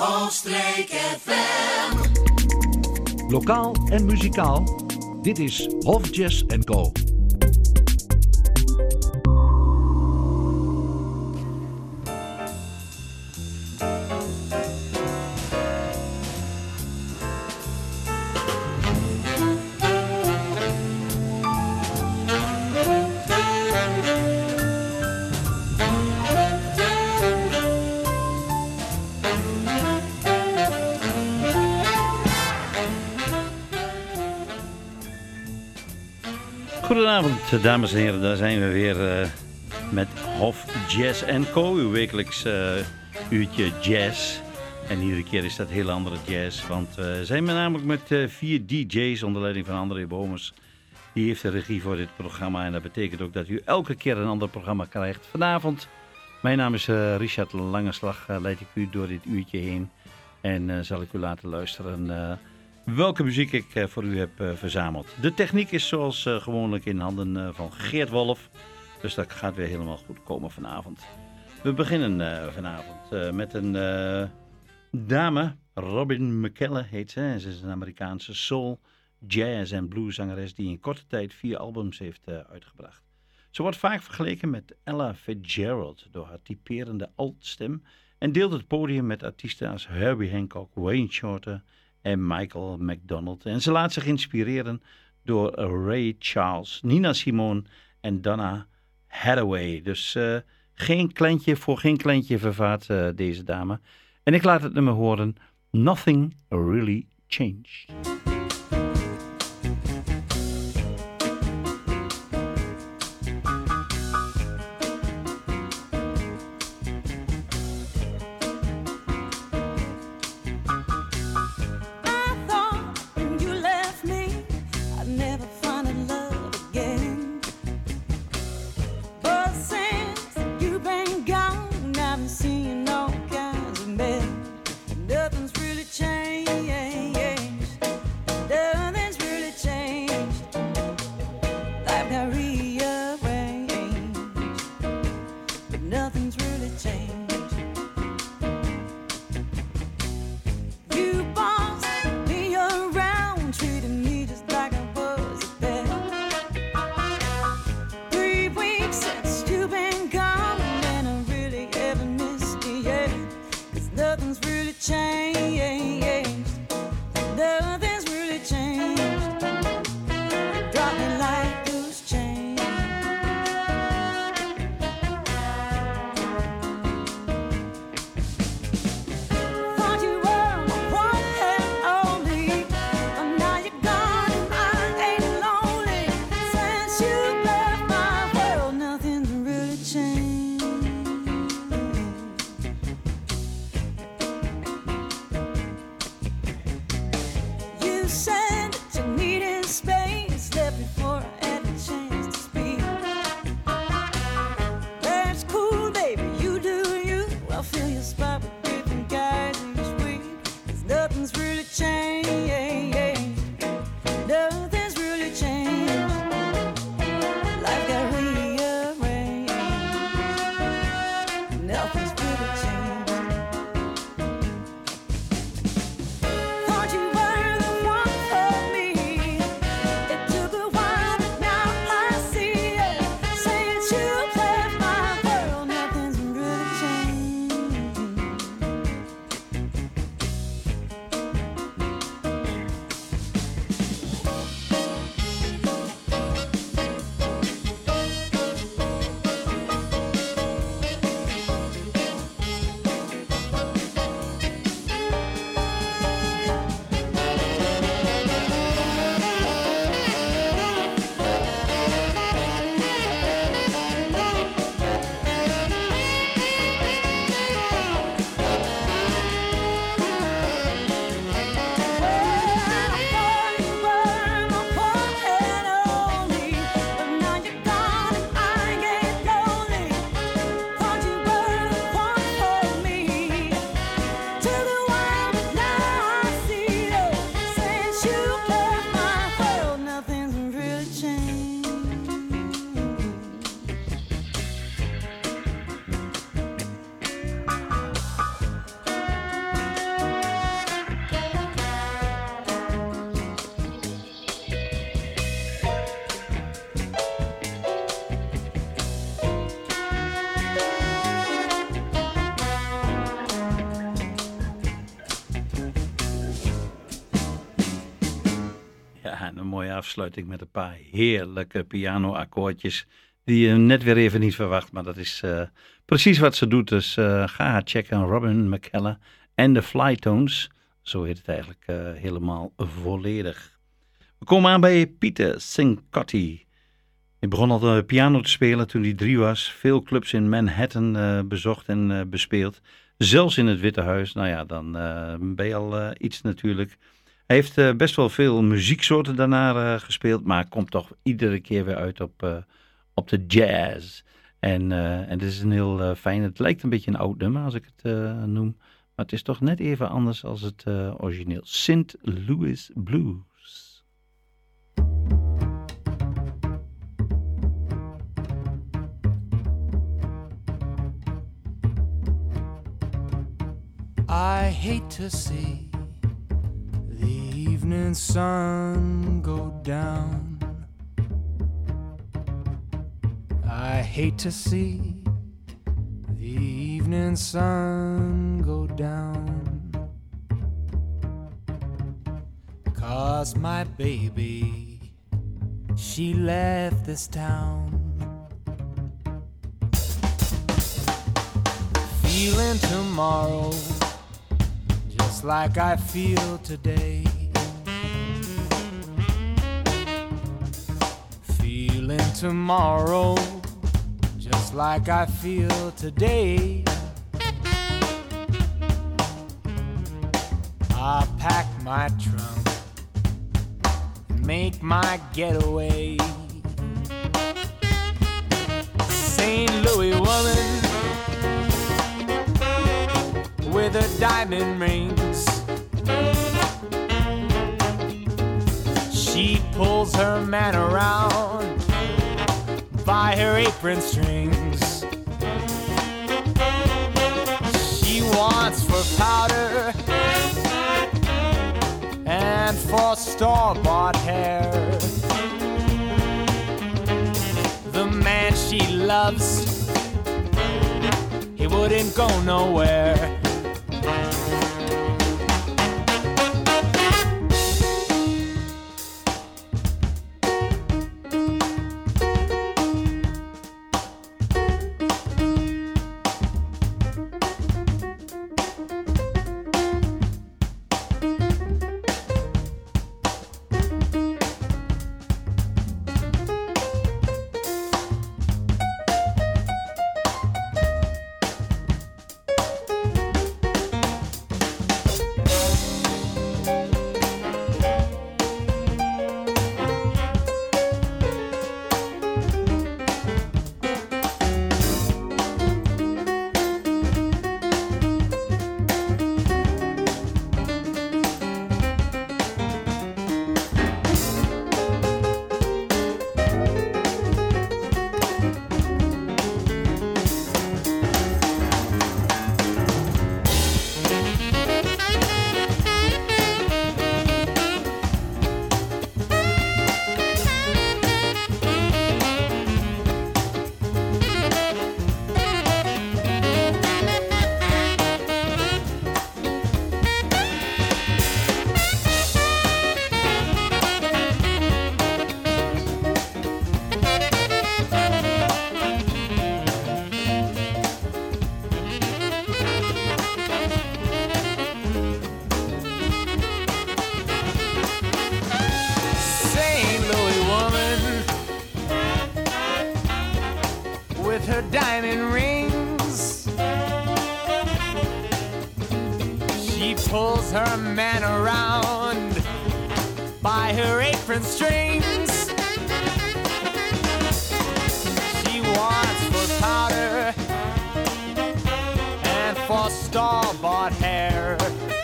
Streek FM. Lokaal en muzikaal, dit is Hof Jazz & Co. Goedenavond, dames en heren. Daar zijn we weer met Hof Jazz & Co. Uw wekelijks uurtje jazz. En iedere keer is dat heel andere jazz. Want we zijn namelijk met 4 DJ's onder leiding van André Bomers. Die heeft de regie voor dit programma. En dat betekent ook dat u elke keer een ander programma krijgt. Vanavond, mijn naam is Richard Langeslag. Leid ik u door dit uurtje heen. En zal ik u laten luisteren welke muziek ik voor u heb verzameld. De techniek is zoals gewoonlijk in handen van Geert Wolf. Dus dat gaat weer helemaal goed komen vanavond. We beginnen vanavond met een dame. Robin McKellen heet ze. Ze is een Amerikaanse soul, jazz en blues zangeres die in korte tijd 4 albums heeft uitgebracht. Ze wordt vaak vergeleken met Ella Fitzgerald door haar typerende altstem. En deelt het podium met artiesten als Herbie Hancock, Wayne Shorter en Michael McDonald. En ze laat zich inspireren door Ray Charles, Nina Simone en Donna Hathaway. Dus geen kleintje vervaart deze dame. En ik laat het nummer horen, Nothing Really Changed. een mooie afsluiting met een paar heerlijke piano-akkoordjes die je net weer even niet verwacht. Maar dat is precies wat ze doet. Dus ga haar checken. Robin McKellar en de Flytones. Zo heet het eigenlijk helemaal volledig. We komen aan bij Peter Cincotti. Hij begon al de piano te spelen toen hij 3 was. Veel clubs in Manhattan bezocht en bespeeld. Zelfs in het Witte Huis. Nou ja, dan ben je al iets natuurlijk. Hij heeft best wel veel muzieksoorten daarna gespeeld. Maar komt toch iedere keer weer uit op de jazz. En het is een heel fijn. Het lijkt een beetje een oud nummer als ik het noem. Maar het is toch net even anders als het origineel. St. Louis Blues. I hate to see the evening sun go down. I hate to see the evening sun go down. 'Cause my baby, she left this town. Feeling tomorrow just like I feel today. Feeling tomorrow just like I feel today. I pack my trunk and make my getaway. St. Louis woman with her diamond rings, she pulls her man around by her apron strings. She wants for powder and for store-bought hair. The man she loves, he wouldn't go nowhere. Diamond rings, she pulls her man around by her apron strings. She wants for powder and for store-bought hair.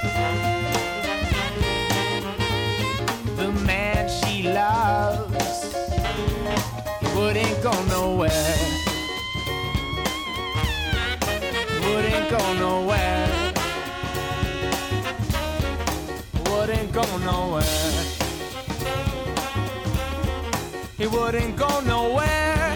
The man she loves, he wouldn't go nowhere. Wouldn't go nowhere. Wouldn't go nowhere. He wouldn't go nowhere.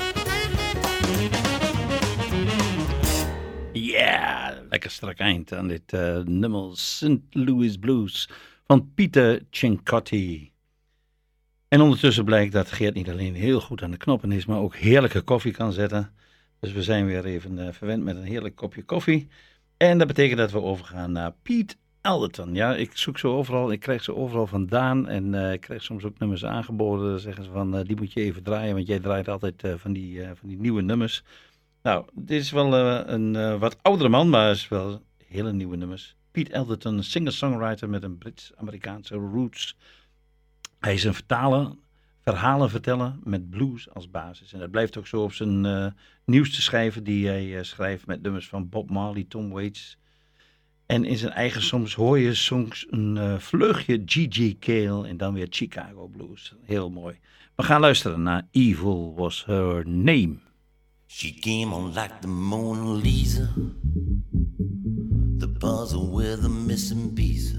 Ja, lekker strak eind aan dit nummer St. Louis Blues van Peter Cincotti. En ondertussen blijkt dat Geert niet alleen heel goed aan de knoppen is, maar ook heerlijke koffie kan zetten. Dus we zijn weer even verwend met een heerlijk kopje koffie. En dat betekent dat we overgaan naar Pete Elderton. Ja, ik zoek ze overal, ik krijg ze overal vandaan. En ik krijg soms ook nummers aangeboden. Dan zeggen ze van, die moet je even draaien, want jij draait altijd van die nieuwe nummers. Nou, dit is wel een wat oudere man, maar is wel hele nieuwe nummers. Pete Elderton, een singer-songwriter met een Brits-Amerikaanse roots. Hij is een vertaler, verhalen vertellen met blues als basis. En dat blijft ook zo op zijn nieuwste schijven die hij schrijft met nummers van Bob Marley, Tom Waits. En in zijn eigen soms hoor je soms een vleugje G.G. Cale en dan weer Chicago Blues. Heel mooi. We gaan luisteren naar Evil Was Her Name. She came on like the Mona Lisa, the puzzle with a missing piece.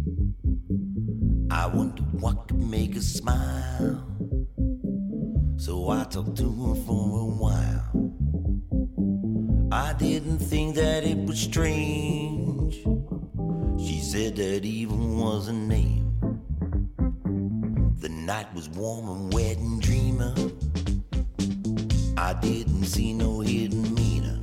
I wondered what could make her smile, so I talked to her for a while. I didn't think that it was strange. She said that evil was her name. The night was warm and wet and dreaming. I didn't see no hidden meaning,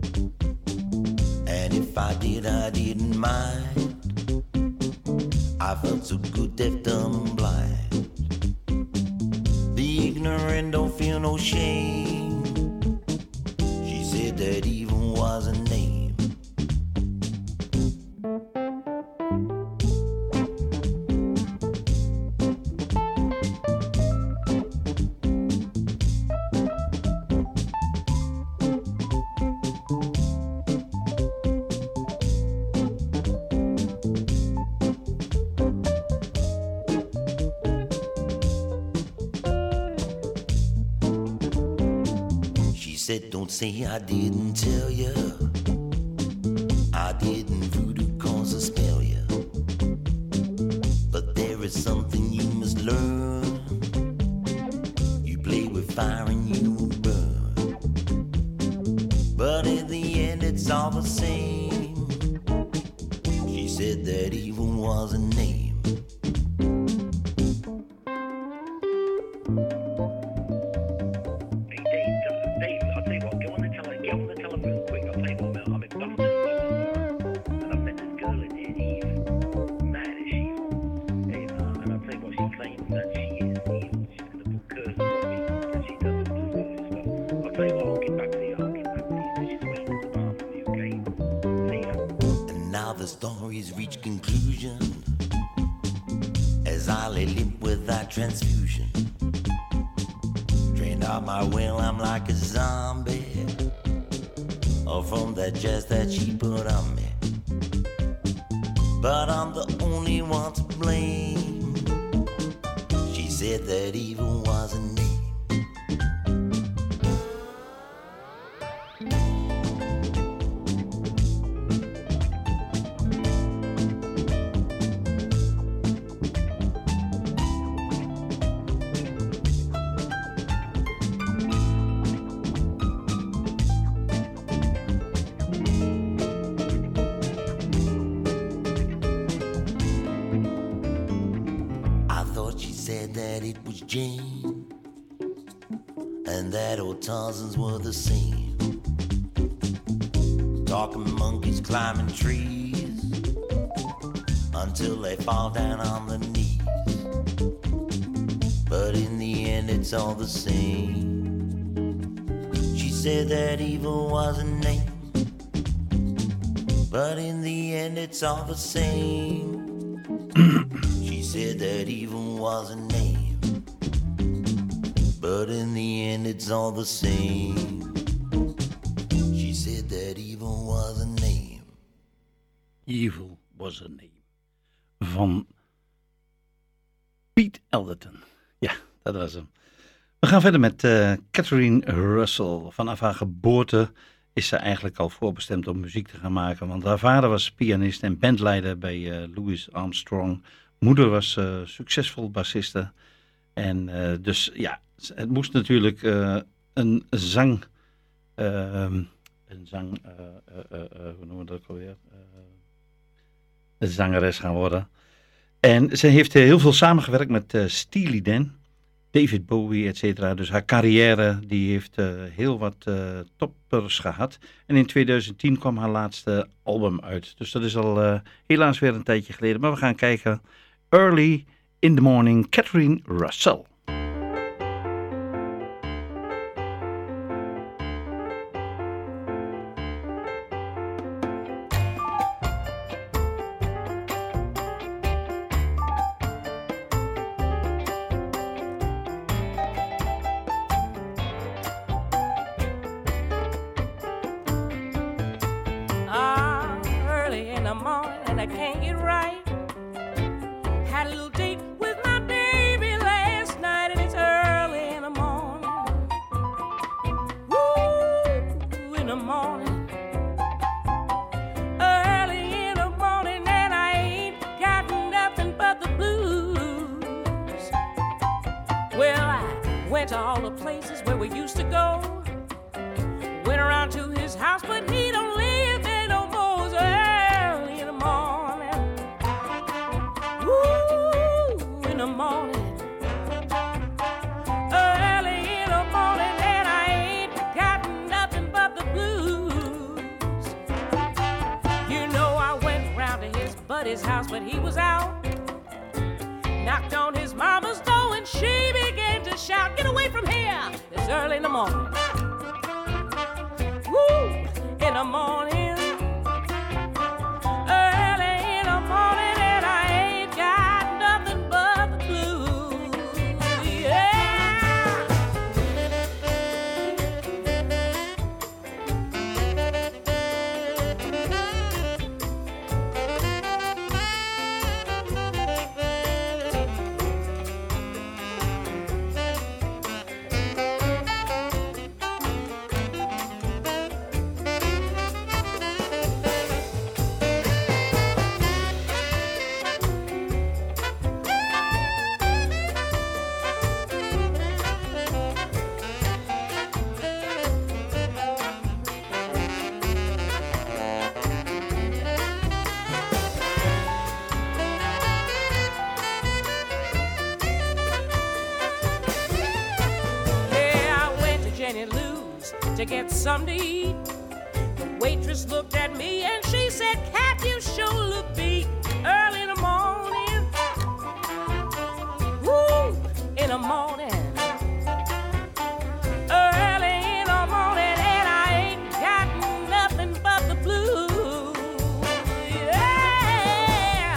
and if I did, I didn't mind. I felt so good, deaf, dumb, and blind. The ignorant don't feel no shame. She said that evil was a name. Said, don't say I didn't tell you. I didn't voodoo cause I spell you. But there is something you must learn. You play with fire and you will burn. But in the end it's all the same. She said that evil was a name. The stories reach conclusion as I lay limp without transfusion. Drained out my well, I'm like a zombie. Or from that jazz that she put on me. But I'm the only one to blame. She said that evil was a name. Jane, and that old Tarzans were the same. Talking monkeys climbing trees until they fall down on their knees. But in the end it's all the same. She said that evil was a name. But in the end it's all the same. She said that evil was a name. But in the end it's all the same. She said that evil was a name. Evil was a name. Van Pete Elderton. Ja, dat was hem. We gaan verder met Catherine Russell. Vanaf haar geboorte is ze eigenlijk al voorbestemd om muziek te gaan maken. Want haar vader was pianist en bandleider bij Louis Armstrong. Moeder was succesvol bassiste. En dus ja, het moest natuurlijk een zang... hoe noemen we dat ook alweer? Een zangeres gaan worden. En ze heeft heel veel samengewerkt met Steely Dan. David Bowie, et cetera. Dus haar carrière die heeft heel wat toppers gehad. En in 2010 kwam haar laatste album uit. Dus dat is al helaas weer een tijdje geleden. Maar we gaan kijken. Early in the Morning, Catherine Russell. His house, but he was out. Knocked on his mama's door and she began to shout, "Get away from here! It's early in the morning." Woo! In the morning. Early in the morning and I ain't got nothing but the blues. To get something to eat. The waitress looked at me and she said, "Cat, you sure look beat." Early in the morning. Woo! In the morning. Early in the morning and I ain't got nothing but the blues. Yeah!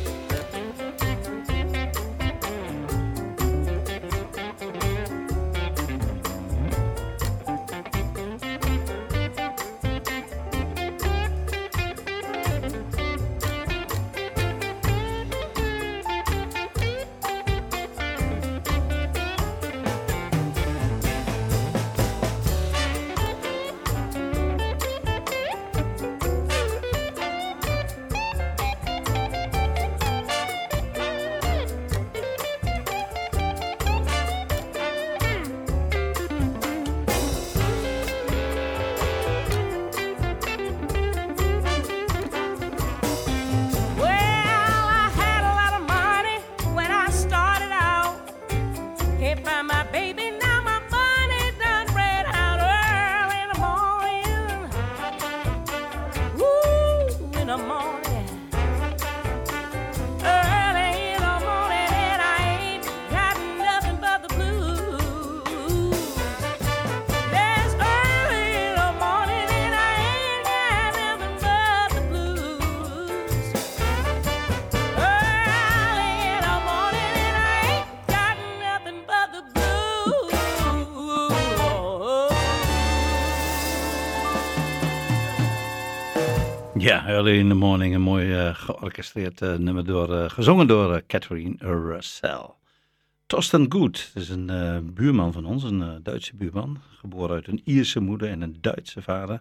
Ja, Early in the Morning, een mooi georchestreerd nummer gezongen door Catherine Russell. Thorsten Gut, dat is een buurman van ons, een Duitse buurman. Geboren uit een Ierse moeder en een Duitse vader.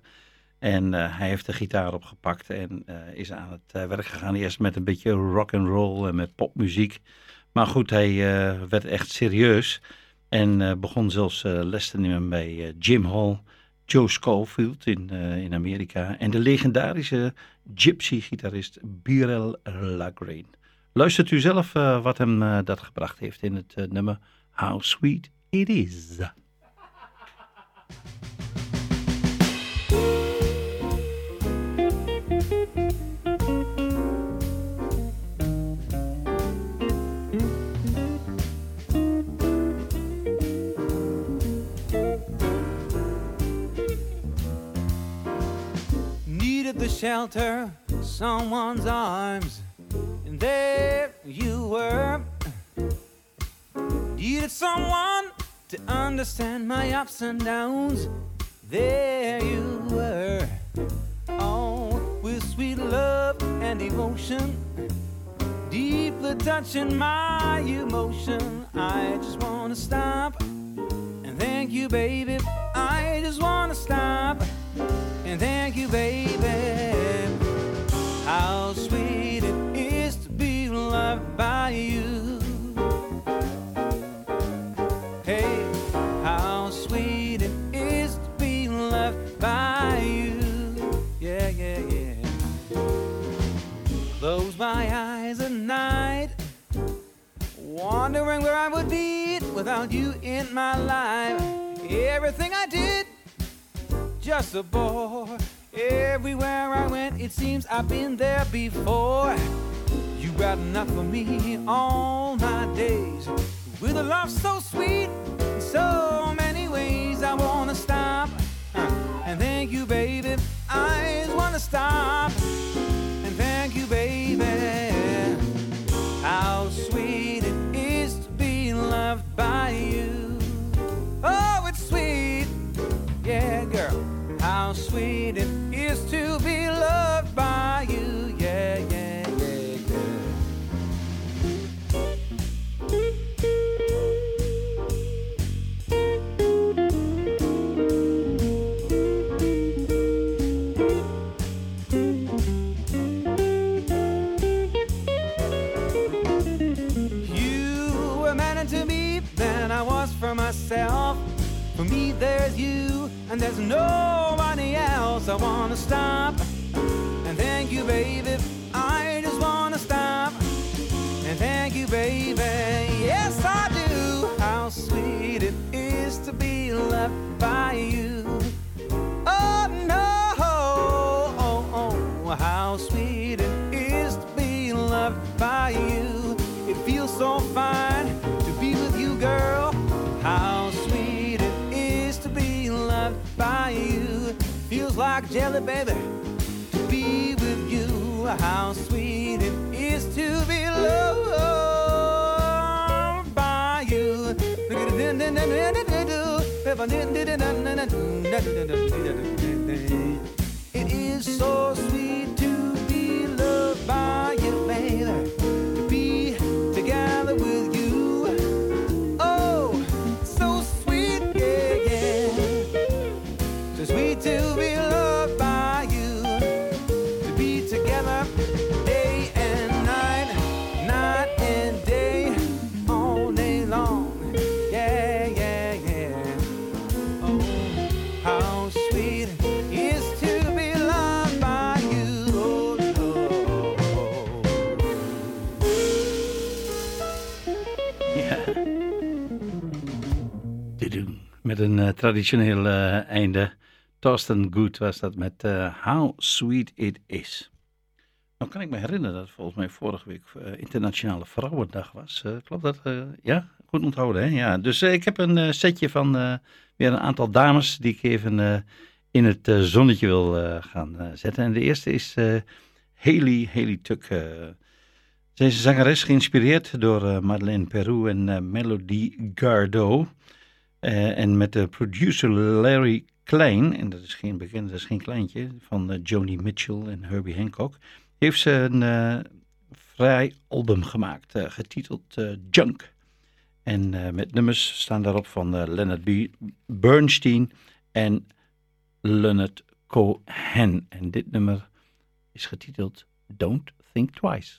En hij heeft de gitaar opgepakt en is aan het werk gegaan. Eerst met een beetje rock and roll en met popmuziek. Maar goed, hij werd echt serieus. En begon zelfs les te nemen bij Jim Hall, Joe Scofield in Amerika. En de legendarische gypsy-gitarist Beryl Lagreen. Luistert u zelf wat hem dat gebracht heeft in het nummer How Sweet It Is. Needed the shelter, someone's arms, and there you were. Needed someone to understand my ups and downs. There you were. Oh, with sweet love and devotion, deeply touching my emotion. I just wanna stop and thank you, baby. I just wanna stop and thank you, baby. How sweet it is to be loved by you. Hey, how sweet it is to be loved by you. Yeah, yeah, yeah. Close my eyes at night, wondering where I would be without you in my life. Everything I did, just a bore. Everywhere I went, it seems I've been there before. You got enough for me all my days, with a love so sweet in so many ways. I wanna stop and thank you, baby. I just wanna stop and thank you, baby. How sweet it is to be loved by you. Oh, it's sweet, yeah, girl. How sweet it is to be loved by you, yeah, yeah, yeah, yeah. You were meant to me than I was for myself. For me, there's you, and there's nobody else. I wanna stop and thank you, baby. I just wanna stop and thank you, baby. Yes, I do. How sweet it is to be loved by you. Oh, no. Oh, oh, how sweet it is to be loved by you. It feels so fine to be with you, girl. How sweet it is to be loved by you. Feels like jelly, baby, to be with you. How sweet it is to be loved by you. It is so sweet to be loved by you, baby. To be together with you. Sweet to be loved by you, to be together day and night, night and day, all day long. Yeah, yeah, yeah. Oh, how sweet it is to be loved by you. Oh, oh. Ja. Met een traditioneel einde. Thorsten Good was dat met How Sweet It Is. Nou kan ik me herinneren dat het volgens mij vorige week Internationale Vrouwendag was. Klopt dat? Ja, goed onthouden, hè? Ja. Dus ik heb een setje van weer een aantal dames die ik even in het zonnetje wil gaan zetten. En de eerste is Hayley Tuck. Zij is een zangeres geïnspireerd door Madeleine Peru en Melody Gardot. En met de producer Larry Klein, en dat is geen bekende, dat is geen kleintje, van Joni Mitchell en Herbie Hancock, heeft ze een vrij album gemaakt, getiteld Junk. En met nummers staan daarop van Leonard Bernstein en Leonard Cohen. En dit nummer is getiteld Don't Think Twice.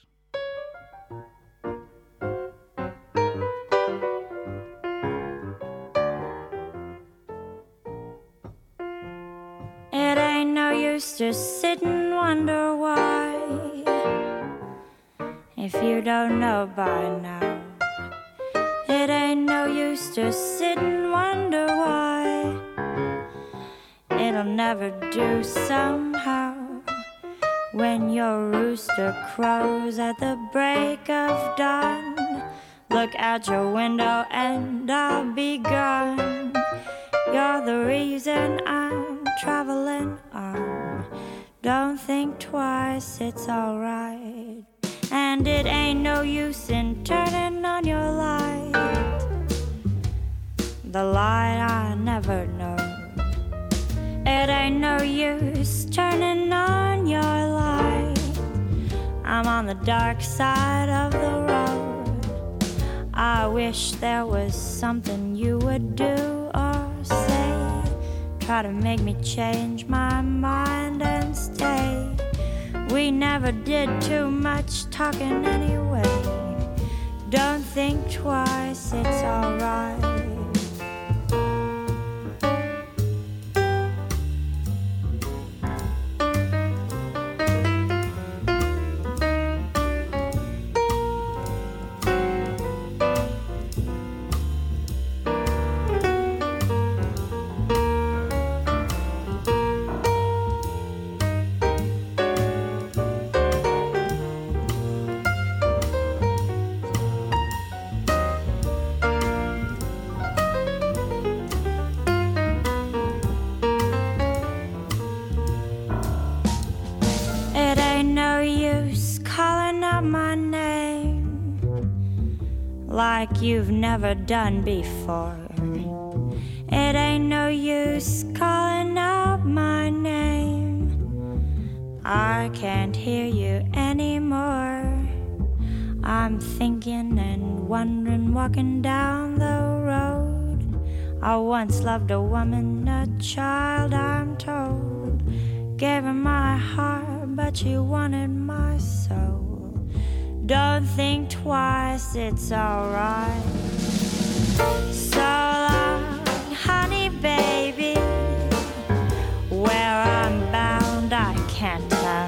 Just sit and wonder why, if you don't know by now. It ain't no use to sit and wonder why. It'll never do somehow. When your rooster crows at the break of dawn, look out your window and I'll be gone. You're the reason I'm traveling on. Don't think twice, it's alright. And it ain't no use in turning on your light, the light I never know. It ain't no use turning on your light. I'm on the dark side of the road. I wish there was something you would do or say, try to make me change my mind and stay. We never did too much talking anyway. Don't think twice, it's alright. Like you've never done before. It ain't no use calling out my name. I can't hear you anymore. I'm thinking and wondering, walking down the road. I once loved a woman, a child, I'm told. Gave her my heart, but she wanted my soul. Don't think twice, it's alright. So long, honey baby. Where I'm bound, I can't tell.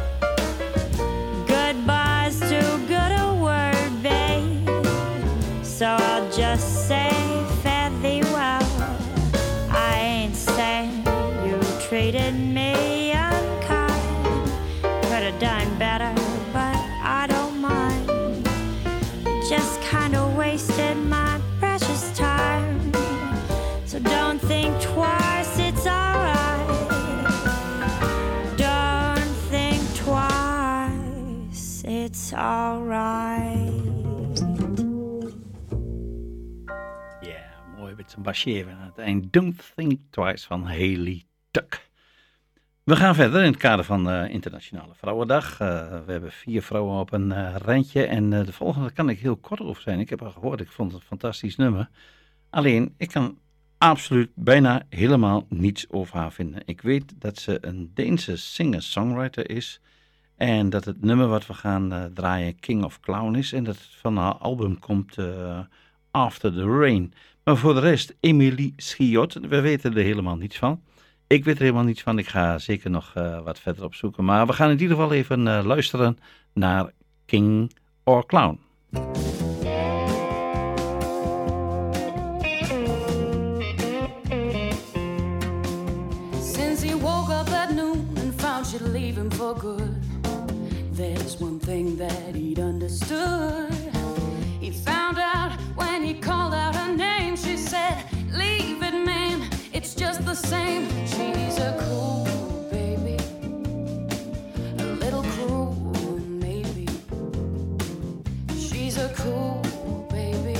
Goodbye's too good a word, babe. So I'll just say fare thee well. I ain't saying you treated me unkind. Could have done better, but I don't. Just kinda wasted my precious time. So don't think twice, it's alright. Don't think twice, it's alright. Ja, mooi met zijn basje even aan het eind. Don't Think Twice van Haley Tuck. We gaan verder in het kader van Internationale Vrouwendag. We hebben 4 vrouwen op een rijtje en de volgende kan ik heel kort over zijn. Ik heb al gehoord, ik vond het een fantastisch nummer. Alleen, ik kan absoluut bijna helemaal niets over haar vinden. Ik weet dat ze een Deense singer-songwriter is en dat het nummer wat we gaan draaien King of Clown is en dat het van haar album komt After the Rain. Maar voor de rest, Emilie Schiot, we weten er helemaal niets van. Ik weet er helemaal niets van. Ik ga zeker nog wat verder opzoeken. Maar we gaan in ieder geval even luisteren naar King or Clown. Since he woke up at noon and found she'd leave him for good, there's one thing that he'd understood. He found out when he called out her name, she said, "Leave it, man, it's just the same." She's a cool baby, a little cruel maybe. She's a cool baby,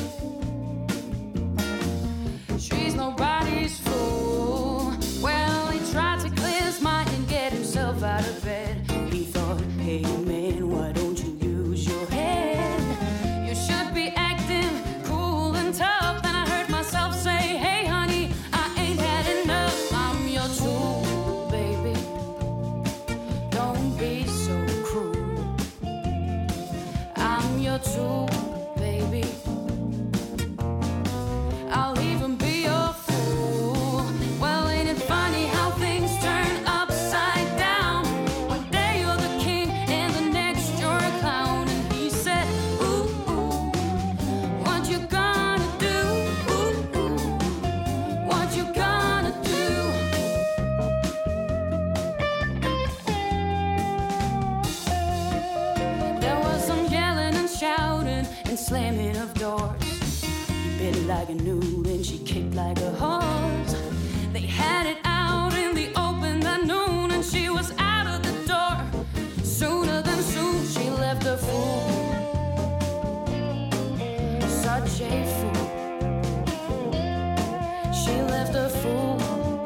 she's nobody's fool. Well, he tried to clear his mind and get himself out of bed. He thought, hey man, why don't you use your head? You should be acting cool and tough. Then I heard myself say, hey honey, I ain't had enough. I'm your tool, baby, don't be so cruel. I'm your tool, baby, I'll even be your fool. Well, ain't it funny how things turn upside down? One day you're the king and the next you're a clown. And he said, ooh, ooh, what you gonna slamming of doors. He bit like a noodle and she kicked like a horse. They had it out in the open that noon and she was out of the door. Sooner than soon she left a fool. Such a fool. She left a fool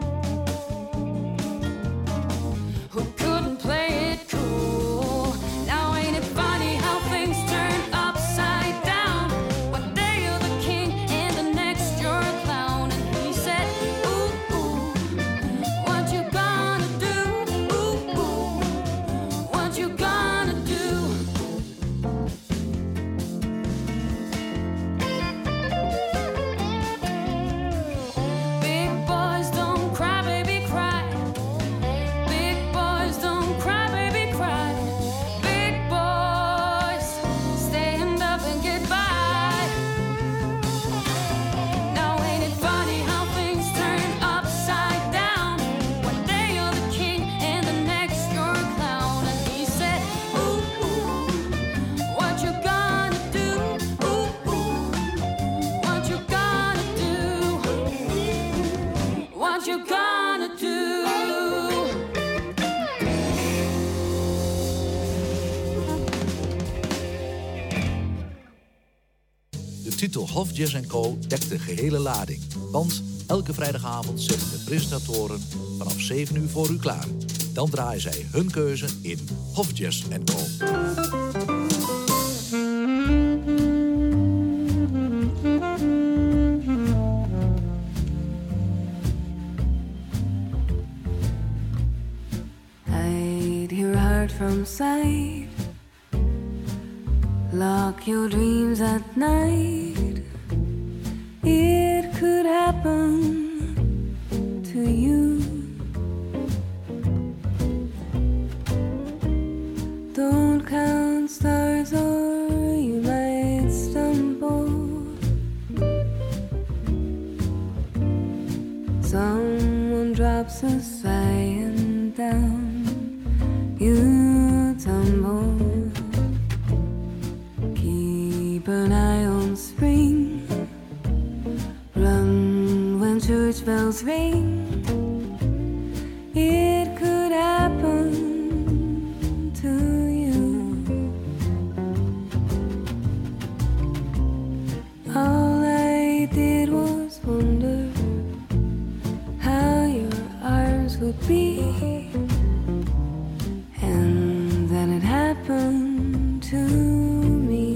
who couldn't play it cool. Now ain't it funny how things turn upside down? One day you're the king and the next you're a clown. And he said, ooh, ooh, what you gonna do? Ooh, ooh, what you gonna do? Big boys don't cry, baby, cry. Big boys don't cry, baby, cry. Big boys stand up and get by. Now ain't it funny how things turn upside down? One day you're the king and the next you're a clown. And he said, ooh, ooh, what you gonna do? Ooh, ooh, what you gonna do? What you gonna do? De titel Hof Jazz & Co. dekt de gehele lading. Want elke vrijdagavond zitten de presentatoren vanaf 7 uur voor u klaar. Dan draaien zij hun keuze in Hof Jazz & Co. Hide your heart from sight. Lock your dreams at night. It could happen to you. Don't count stars or you might stumble. Someone drops a sigh and down you tumble. Keep an eye on spring. Run when church bells ring. It could happen to you. All I did was wonder how your arms would be. And then it happened to me.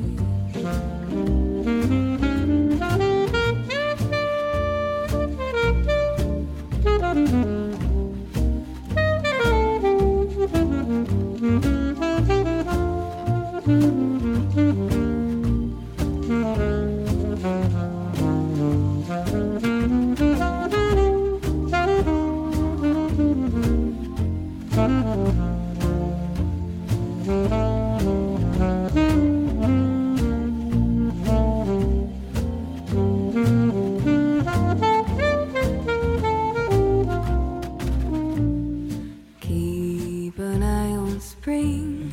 Keep an eye on spring.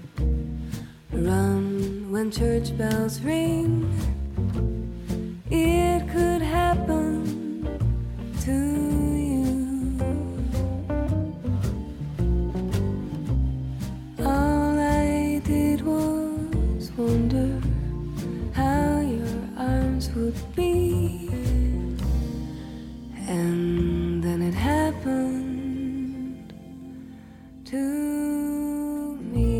Run when church bells ring. It could happen to you. All I did was wonder how your arms would be. And then it happened to me.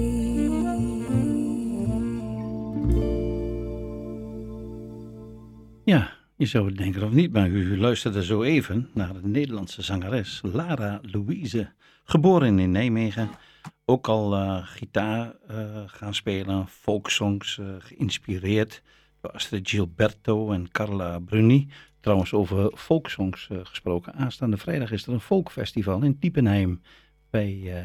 Ja, je zou het denken of niet, maar u luisterde zo even naar de Nederlandse zangeres Lara Louise. Geboren in Nijmegen, ook al gitaar gaan spelen, folksongs geïnspireerd door Astrid Gilberto en Carla Bruni. Trouwens, over folksongs gesproken. Aanstaande vrijdag is er een folkfestival in Diepenheim bij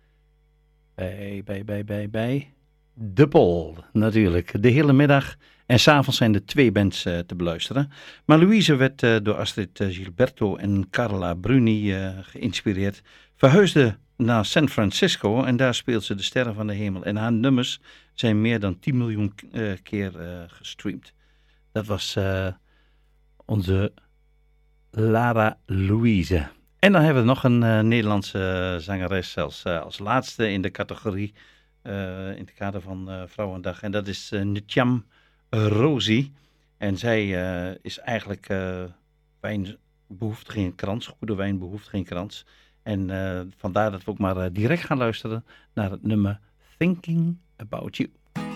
De Pol, natuurlijk. De hele middag. En s'avonds zijn er 2 bands te beluisteren. Maar Louise werd door Astrid Gilberto en Carla Bruni geïnspireerd. Verhuisde naar San Francisco en daar speelt ze de sterren van de hemel. En haar nummers zijn meer dan 10 miljoen keer gestreamd. Dat was onze Lara Louise. En dan hebben we nog een Nederlandse zangeres, zelfs als laatste in de categorie, in het kader van Vrouwendag. En dat is Netjam Rosie. En zij is eigenlijk wijn behoeft geen krans, goede wijn behoeft geen krans. En vandaar dat we ook maar direct gaan luisteren naar het nummer Thinking About You.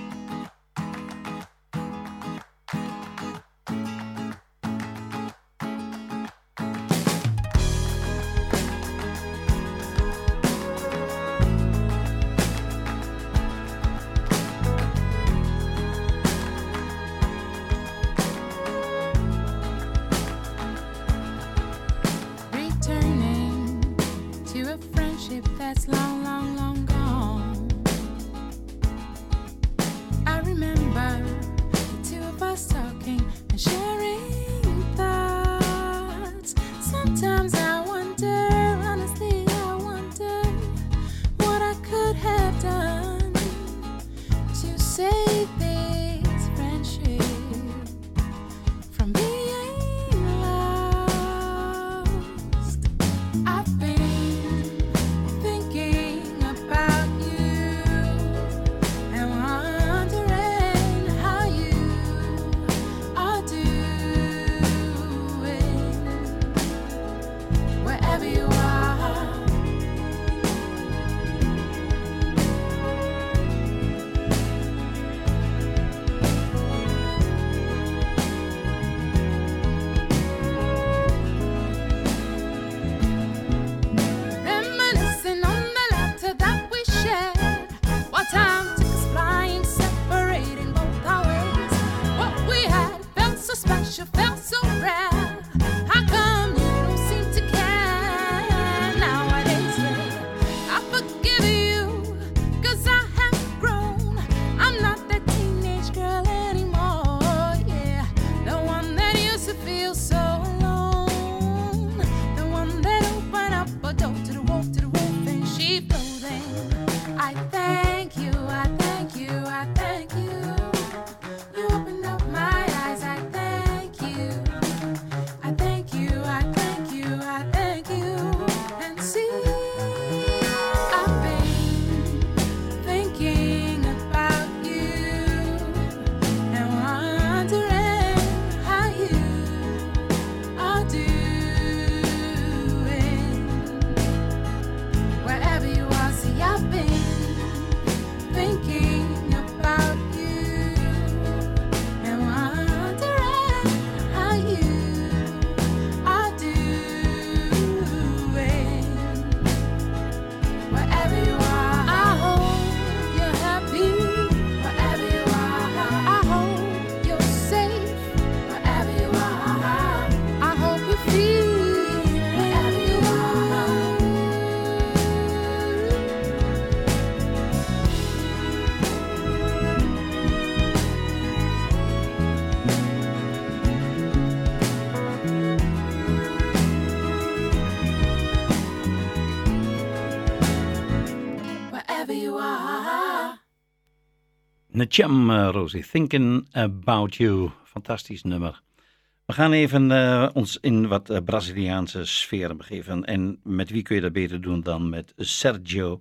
Netjam Rosie, Thinking About You. Fantastisch nummer. We gaan even ons in wat Braziliaanse sferen begeven. En met wie kun je dat beter doen dan met Sergio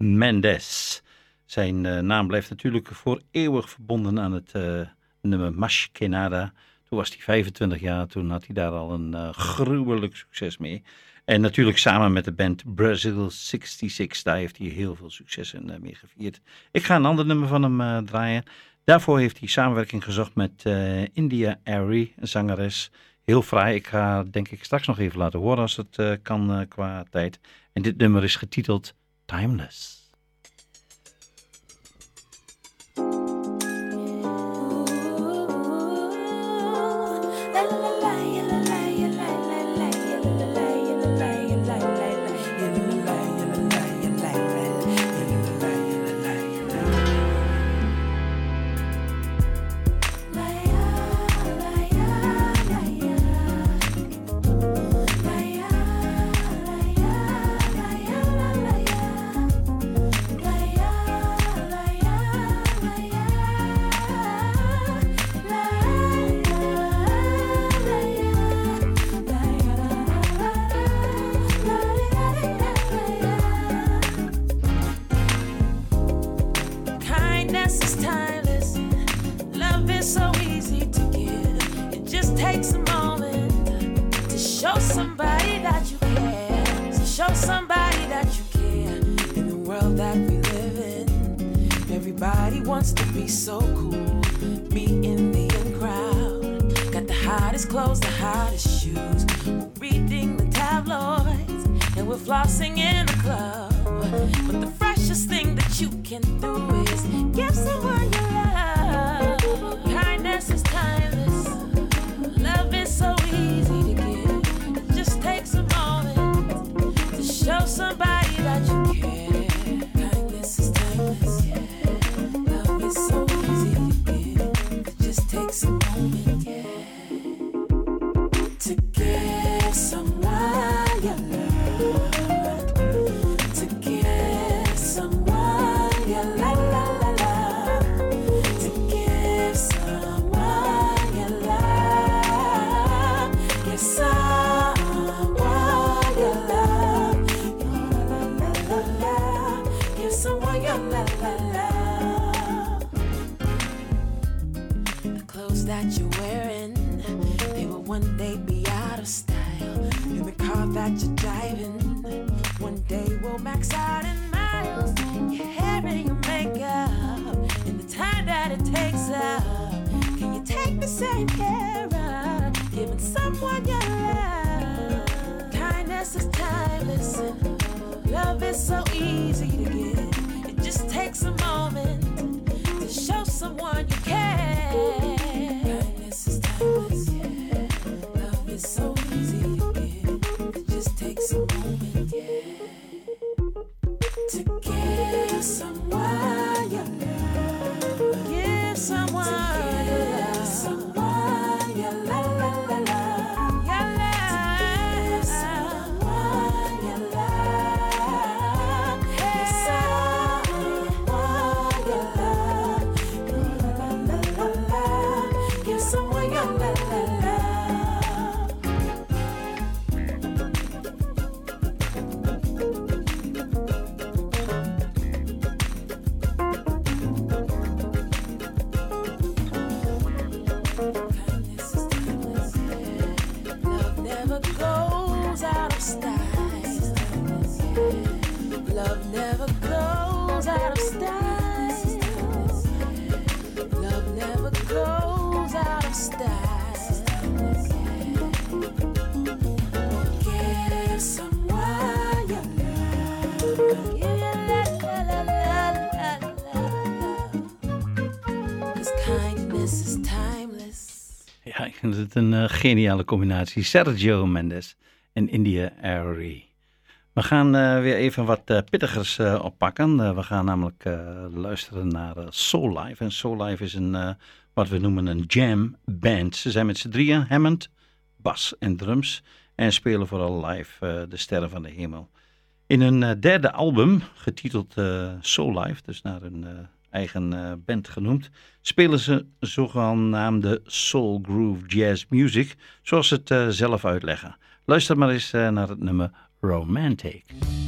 Mendes. Zijn naam blijft natuurlijk voor eeuwig verbonden aan het nummer Mas Que Nada. Toen was hij 25 jaar, toen had hij daar al een gruwelijk succes mee. En natuurlijk samen met de band Brazil 66, daar heeft hij heel veel successen mee gevierd. Ik ga een ander nummer van hem draaien. Daarvoor heeft hij samenwerking gezocht met India Arie, een zangeres. Heel fraai, ik ga denk ik straks nog even laten horen als het kan qua tijd. En dit nummer is getiteld Timeless. wants to be so cool. Me in the in crowd. Got the hottest clothes, the hottest shoes. We're reading the tabloids and we're flossing in the club. But the freshest thing that you can do is give someone your love. Kindness is timeless. Love is so easy to give. It just takes a moment to show somebody that you care. Kindness is timeless. Yeah. Love is so easy to give. It just takes a moment, yeah, to give someone your love. To give someone your love. To give someone your love. Give someone your love. Give someone your love. The clothes that you're wearing, they will one day be out of style. In the car that you're driving, one day will max out in miles. Your hair and your makeup, and the time that it takes up. Can you take the same care of giving someone your love? Kindness is timeless. Love is so easy to give. It just takes a moment to show someone you care. Kindness is timeless. Yeah. Love is so easy to give. It just takes a moment, yeah, to give someone your love. Give someone your love. Someone your love. Your love. Give someone your love. Give someone your love. Give someone your love. Kindness is timeless. Love never goes out of style. Love never goes out of style. Love never goes out of style. Give someone your love. Give your love. 'Cause kindness is timeless. Ja, ik vind het een geniale combinatie. Sergio Mendes en India Arie. We gaan weer even wat pittigers oppakken. We gaan namelijk luisteren naar Soul Life. En Soul Life is een, wat we noemen een jam band. Ze zijn met z'n drieën, Hammond, bas en drums. En spelen vooral live de sterren van de hemel. In hun derde album, getiteld Soul Life, dus naar hun eigen band genoemd, spelen ze zogenaamde soul groove jazz music, zoals ze het zelf uitleggen. Luister maar eens naar het nummer Romantic.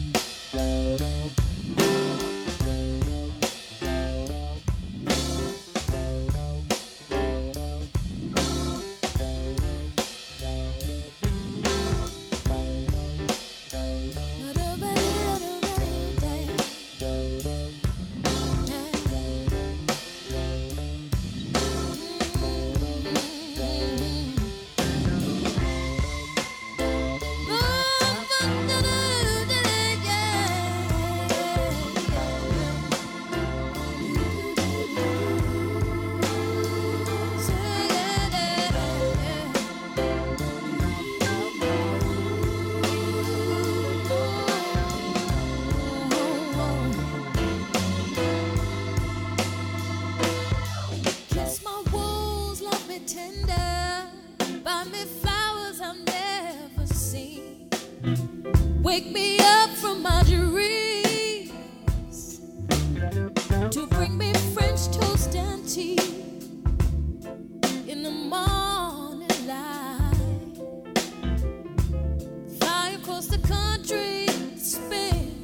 Wake me up from my dreams to bring me French toast and tea in the morning light. Fly across the country, spend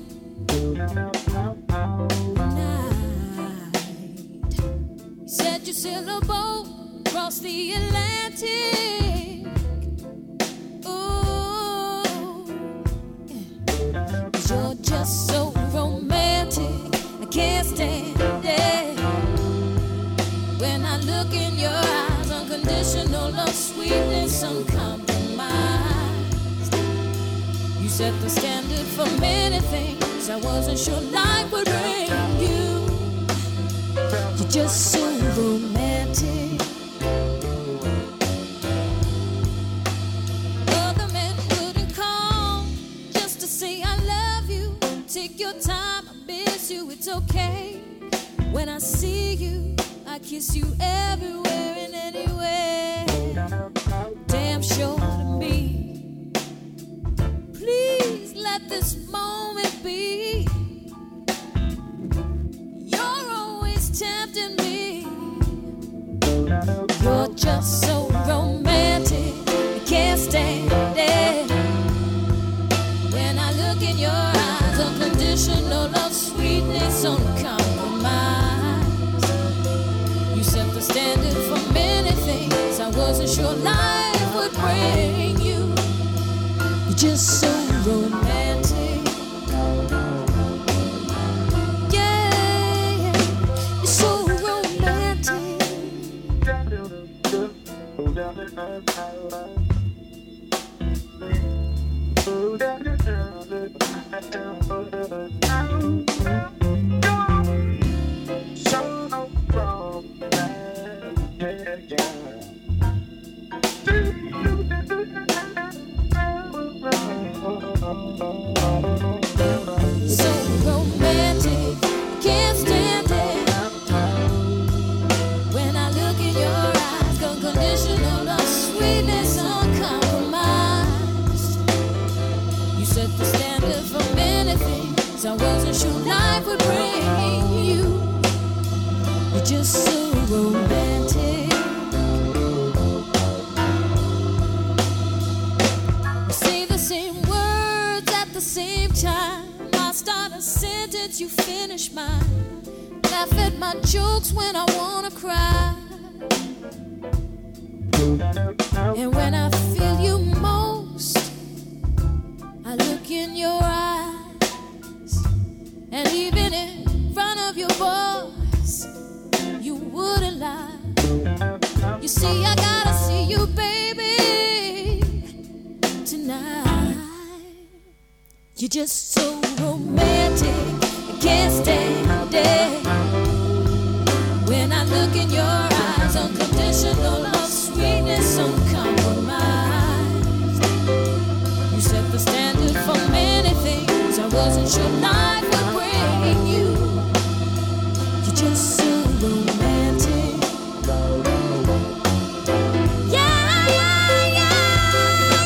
the night. You said you sail a boat across the Atlantic. You're just so romantic, I can't stand it. When I look in your eyes, unconditional love, sweetness, uncompromised. You set the standard for many things I wasn't sure life would bring you. You're just so romantic. Other men wouldn't call just to say I love you. Take your time, I miss you, it's okay. When I see you, I kiss you everywhere and anywhere. Damn sure to me. Please let this moment be. You're always tempting me. You're just so romantic, I can't stand it. When I look in your eyes, unconditional love, sweetness, uncompromised. You set the standard for many things I wasn't sure life would bring you. You're just so romantic. Yeah, you're so romantic. So romantic, can't stand it. When I look in your eyes, unconditional love, sweetness, uncompromised. You set the standard for many things I wasn't sure life would bring you. You're just so romantic. You say the same words at the same time. I start a sentence, you finish mine. Laugh at my jokes when I wanna cry. And when I feel you most, I look in your eyes. And even in front of your boys, you wouldn't lie. You see, I gotta see you, baby, tonight. You're just so romantic, I can't stand it. When I look in your eyes, unconditional love, sweetness, uncompromised. You set the standard for many things I wasn't sure life would bring you. You're just so romantic. Yeah, yeah, yeah,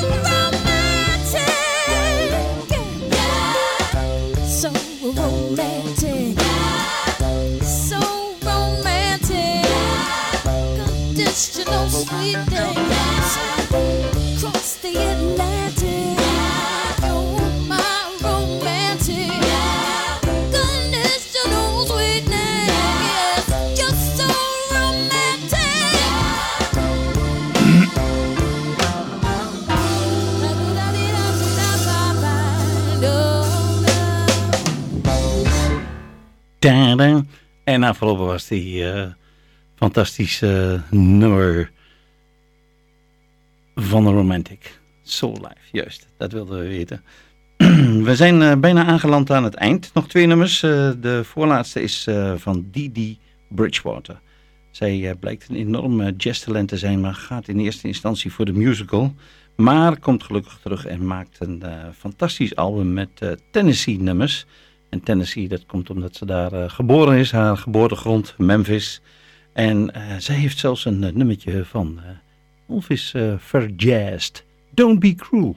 romantic. Yeah, so romantic. So romantic. Conditional sweet days. Cross the Atlantic. Oh, my romantic. Conditional sweetness. You're so romantic. Tada. En afgelopen was die fantastische nummer van de Romantic. Soul Life, juist. Dat wilden we weten. We zijn bijna aangeland aan het eind. Nog 2 nummers. De voorlaatste is van Dee Bridgewater. Zij blijkt een enorm jazztalent te zijn, maar gaat in eerste instantie voor de musical. Maar komt gelukkig terug en maakt een fantastisch album met Tennessee nummers. En Tennessee, dat komt omdat ze daar geboren is. Haar geboortegrond, Memphis. En zij heeft zelfs een nummertje van Elvis verjazzed. Don't be cruel.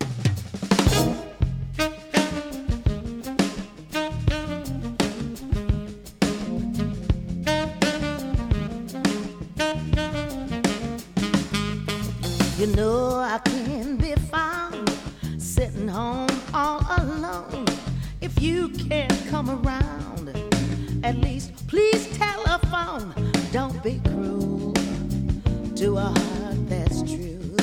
You know I can't be found sitting home all alone. If you can't come around, at least please telephone. Don't be cruel to a heart that's true.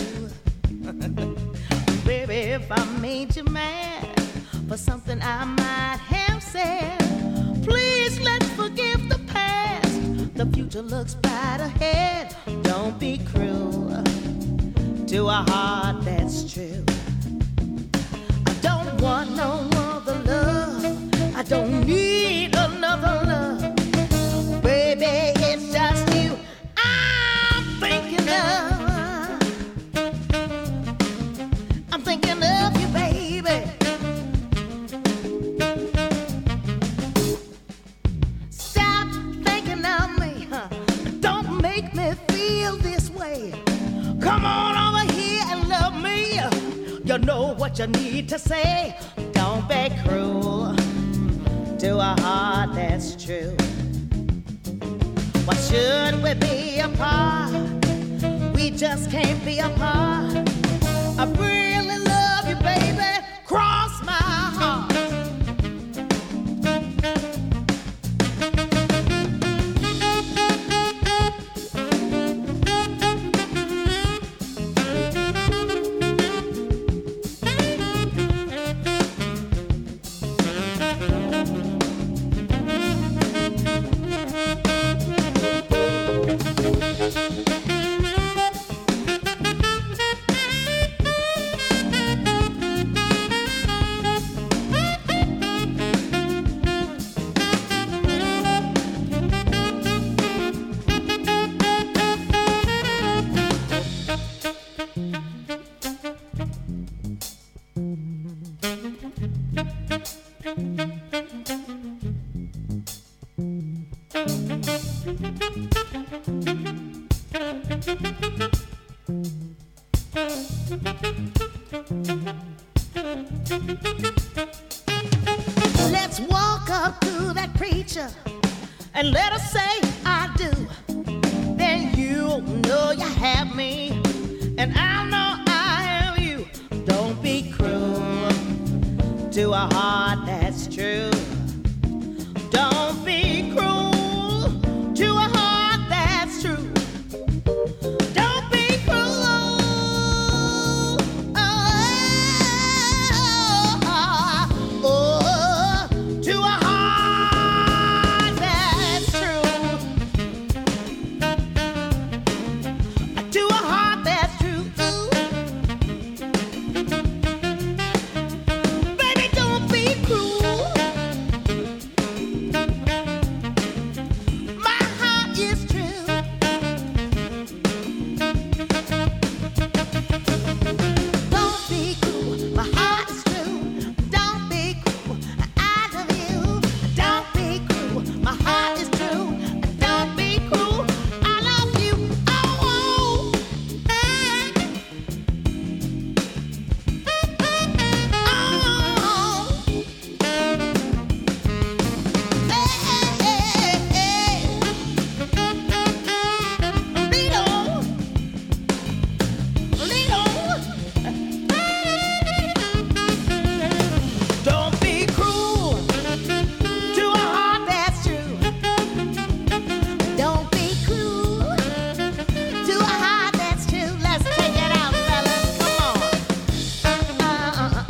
Baby, if I made you mad for something I might have said, please let's forgive the past. The future future looks bright ahead. Don't be cruel to a heart that's true. I don't want no other love. I don't need another love. Baby, it's just you I'm thinking of. I'm thinking of you, baby. Stop thinking of me, huh? Don't make me feel this way. Come on over here and love me. You know what you need to say. Don't be cruel to a heart that's true. Why should we be apart? We just can't be apart. I really love you, baby. Cross my heart. Let's walk up to that preacher and let us say I do. Then you'll know you have me, and I'll know I have you. Don't be cruel to a heart that's true. Don't be cruel to a heart that's true. Don't be cruel to a heart that's true. To a heart that's true. Baby, don't be cruel. My heart is true. Don't be cruel. My heart is true. Don't be cruel. I love you. Don't be cruel. My heart is true. Don't be cruel. I love you. Oh, don't be cruel to a heart that's true. Don't be cruel to a heart that's true. Let's take it out, fellas. Come on.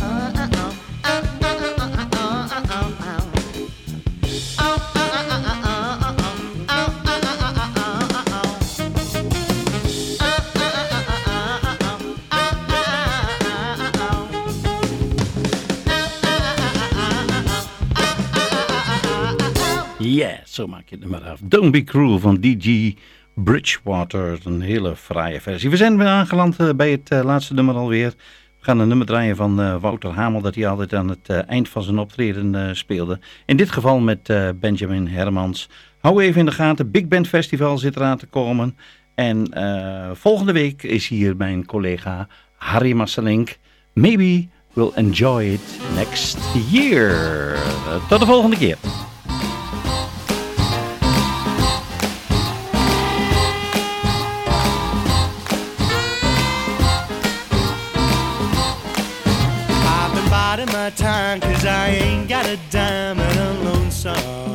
Ja, zo maak je het maar af. Don't Be Cruel van D.G. Bridgewater. Een hele fraaie versie. We zijn weer aangeland bij het laatste nummer alweer. We gaan een nummer draaien van Wouter Hamel, dat hij altijd aan het eind van zijn optreden speelde. In dit geval met Benjamin Hermans. Hou even in de gaten, Big Band Festival zit eraan te komen. En volgende week is hier mijn collega Harry Masselink. Maybe we'll enjoy it next year. Tot de volgende keer. I've been biding my time 'cause I ain't got a dime and I'm lonesome.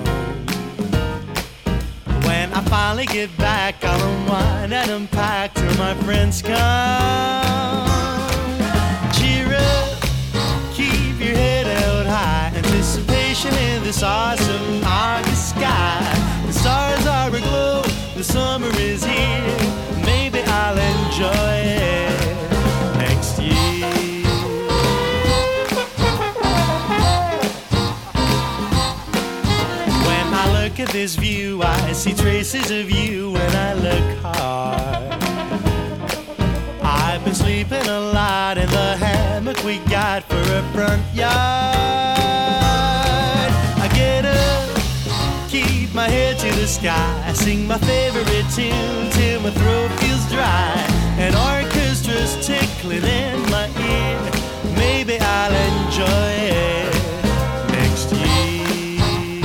When I finally get back, I'll unwind and unpack till my friends come. Cheer up, keep your head held high. Anticipation in this awesome August sky. The stars are aglow, the summer is here. Maybe I'll enjoy it next year. When I look at this view, I see traces of you when I look hard. I've been sleeping a lot in the hammock we got for a front yard. I get up, keep my head to the sky, sing my favorite tune till my throat feels dry. An orchestra's tickling in my ear. Maybe I'll enjoy it next year.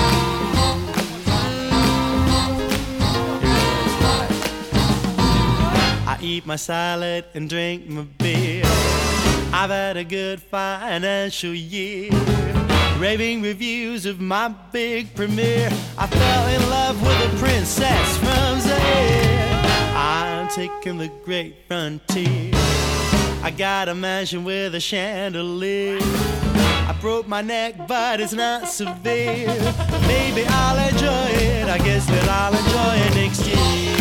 I eat my salad and drink my beer. I've had a good financial year, raving reviews of my big premiere. I fell in love with a princess from Zaire. I'm taking the great frontier. I got a mansion with a chandelier. I broke my neck, but it's not severe. Maybe I'll enjoy it. I guess that I'll enjoy it next year.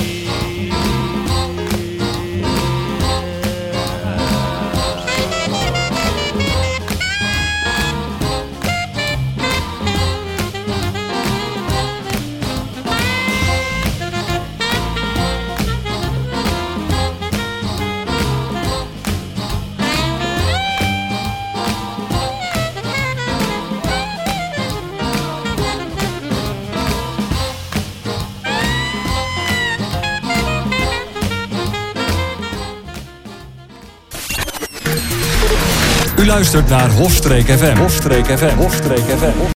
U luistert naar Hofstreek FM. Hofstreek FM. Hofstreek FM.